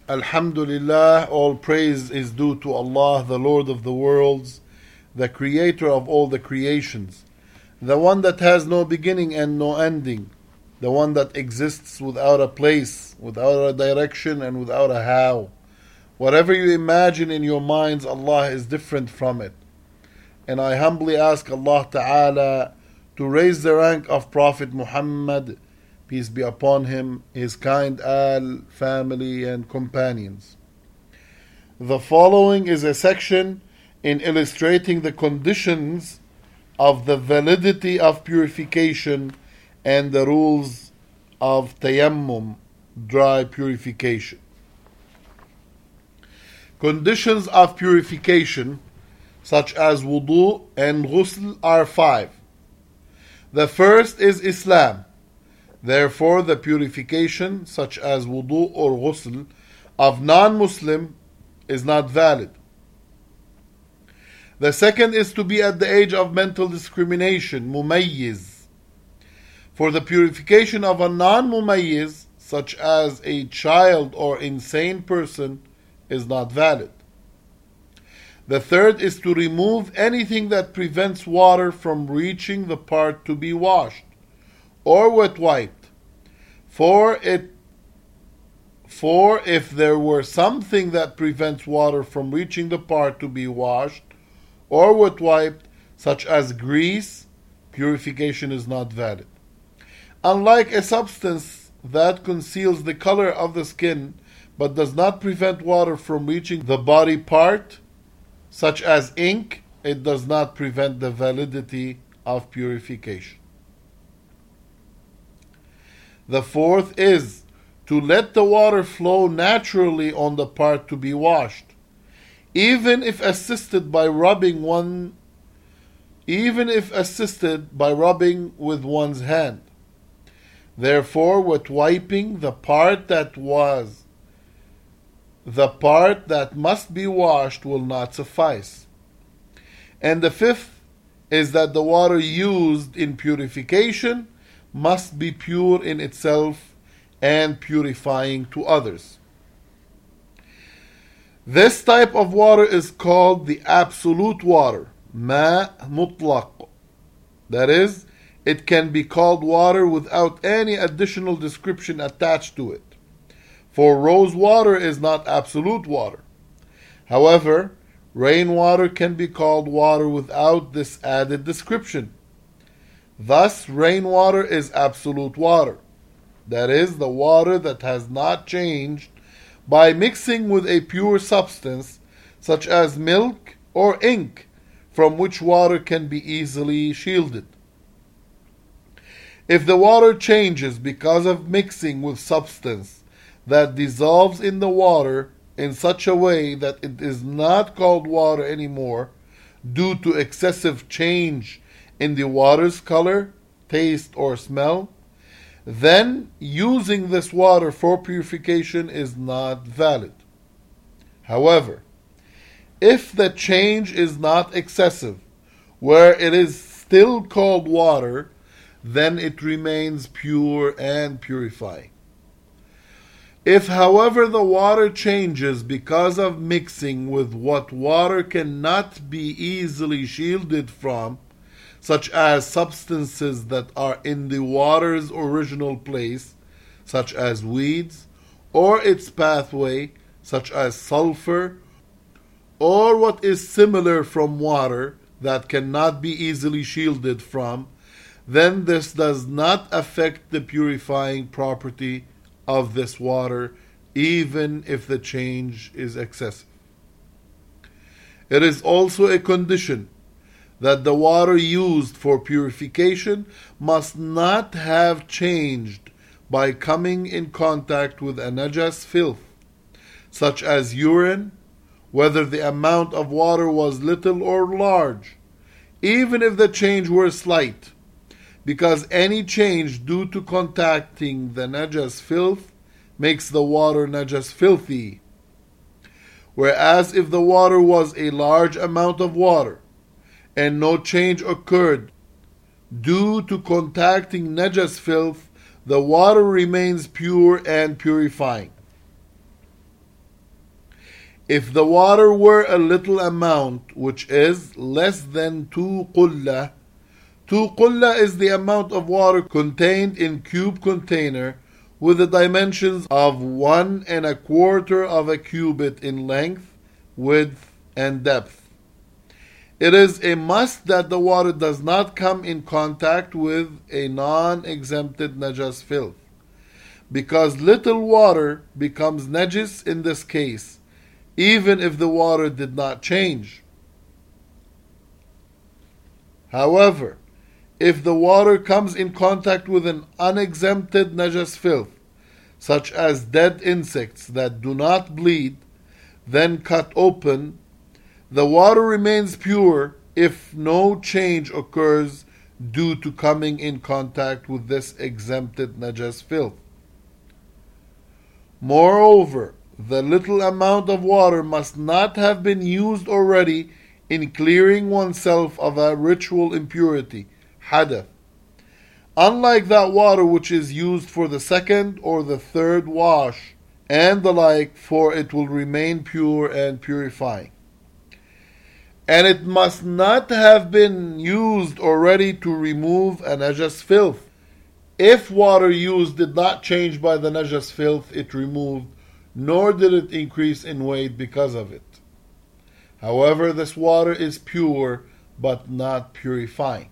Alhamdulillah, all praise is due to Allah, the Lord of the worlds, the creator of all the creations, the one that has no beginning and no ending, the one that exists without a place, without a direction, and without a how. Whatever you imagine in your minds, Allah is different from it. And I humbly ask Allah Ta'ala to raise the rank of Prophet Muhammad, peace be upon him, his kind family and companions. The following is a section in illustrating the conditions of the validity of purification and the rules of tayammum, dry purification. Conditions of purification such as wudu and ghusl are 5. The first is Islam. Therefore, the purification, such as wudu or ghusl, of non-Muslim is not valid. The second is to be at the age of mental discrimination, mumayyiz. For the purification of a non-mumayyiz, such as a child or insane person, is not valid. The third is to remove anything that prevents water from reaching the part to be washed or wet wiped. For if there were something that prevents water from reaching the part to be washed or wet wiped, such as grease, purification is not valid. Unlike a substance that conceals the color of the skin but does not prevent water from reaching the body part, such as ink, it does not prevent the validity of purification. The fourth is to let the water flow naturally on the part to be washed, even if assisted by rubbing with one's hand. Therefore, with wiping the part that must be washed will not suffice. And the fifth is that the water used in purification must be pure in itself and purifying to others. This type of water is called the absolute water, ma mutlaq. That is, it can be called water without any additional description attached to it. For rose water is not absolute water. However, rainwater can be called water without this added description. Thus, rainwater is absolute water. That is, the water that has not changed by mixing with a pure substance, such as milk or ink, from which water can be easily shielded. If the water changes because of mixing with substance that dissolves in the water in such a way that it is not called water anymore due to excessive change in the water's color, taste, or smell, then using this water for purification is not valid. However, if the change is not excessive, where it is still called water, then it remains pure and purifying. If, however, the water changes because of mixing with what water cannot be easily shielded from, such as substances that are in the water's original place, such as weeds, or its pathway, such as sulfur, or what is similar from water that cannot be easily shielded from, then this does not affect the purifying property of this water, even if the change is excessive. It is also a condition that the water used for purification must not have changed by coming in contact with a najas filth, such as urine, whether the amount of water was little or large, even if the change were slight, because any change due to contacting the najas filth makes the water najas filthy. Whereas if the water was a large amount of water and no change occurred due to contacting najas filth, the water remains pure and purifying. If the water were a little amount, which is less than 2 qullah is the amount of water contained in cube container with the dimensions of 1 1/4 of a cubit in length, width, and depth. It is a must that the water does not come in contact with a non-exempted najas filth, because little water becomes najis in this case, even if the water did not change. However, if the water comes in contact with an unexempted najas filth, such as dead insects that do not bleed, then cut open, the water remains pure if no change occurs due to coming in contact with this exempted najas filth. Moreover, the little amount of water must not have been used already in clearing oneself of a ritual impurity, hadath, unlike that water which is used for the second or the third wash and the like, for it will remain pure and purifying. And it must not have been used already to remove a najas filth. If water used did not change by the najas filth it removed, nor did it increase in weight because of it. However, this water is pure but not purifying.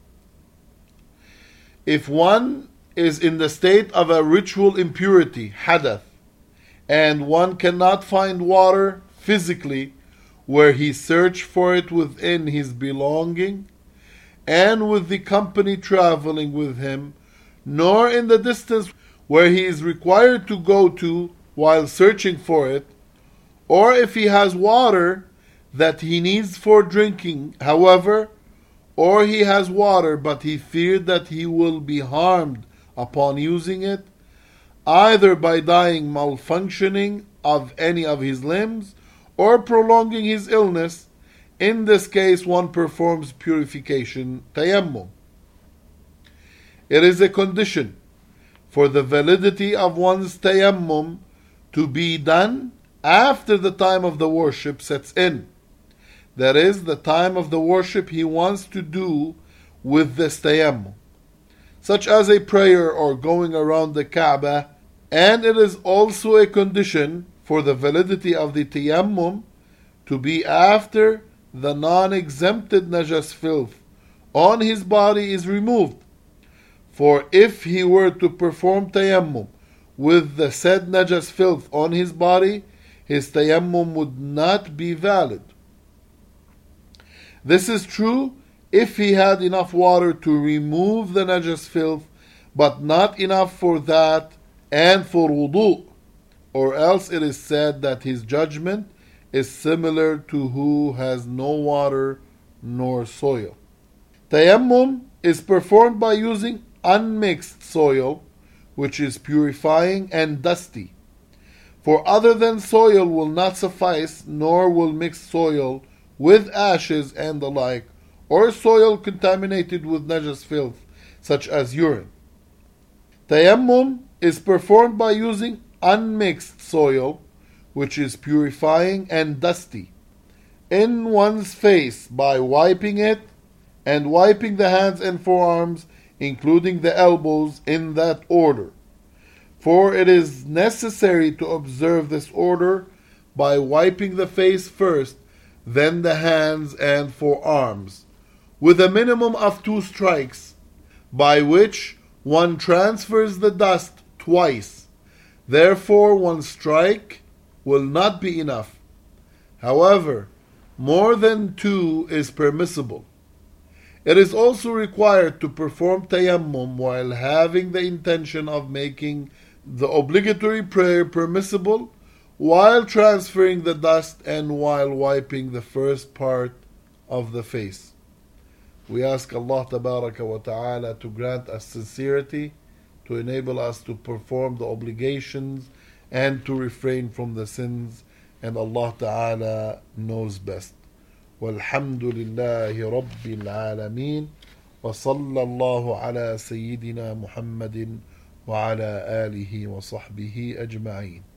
If one is in the state of a ritual impurity, hadath, and one cannot find water physically where he searched for it within his belonging and with the company traveling with him, nor in the distance where he is required to go to while searching for it, or if he has water that he needs for drinking, however, or he has water but he feared that he will be harmed upon using it, either by dying malfunctioning of any of his limbs or prolonging his illness, in this case one performs purification, tayammum. It is a condition for the validity of one's tayammum to be done after the time of the worship sets in. That is, the time of the worship he wants to do with this tayammum, such as a prayer or going around the Kaaba. And it is also a condition for the validity of the tayammum to be after the non-exempted najas filth on his body is removed. For if he were to perform tayammum with the said najas filth on his body, his tayammum would not be valid. This is true if he had enough water to remove the najas filth, but not enough for that and for wudu, or else it is said that his judgment is similar to who has no water nor soil. Tayammum is performed by using unmixed soil, which is purifying and dusty. For other than soil will not suffice, nor will mixed soil with ashes and the like, or soil contaminated with najas filth, such as urine. Tayammum is performed by using unmixed soil, which is purifying and dusty, in one's face by wiping it and wiping the hands and forearms, including the elbows, in that order. For it is necessary to observe this order by wiping the face first, then the hands and forearms, with a minimum of 2 strikes, by which one transfers the dust twice. Therefore, 1 strike will not be enough. However, more than 2 is permissible. It is also required to perform tayammum while having the intention of making the obligatory prayer permissible, while transferring the dust and while wiping the first part of the face. We ask Allah Tabaraka wa Ta'ala to grant us sincerity, to enable us to perform the obligations and to refrain from the sins, and Allah Ta'ala knows best. والحمد لله رب العالمين وصلى الله على سيدنا محمد وعلى آله وصحبه أجمعين.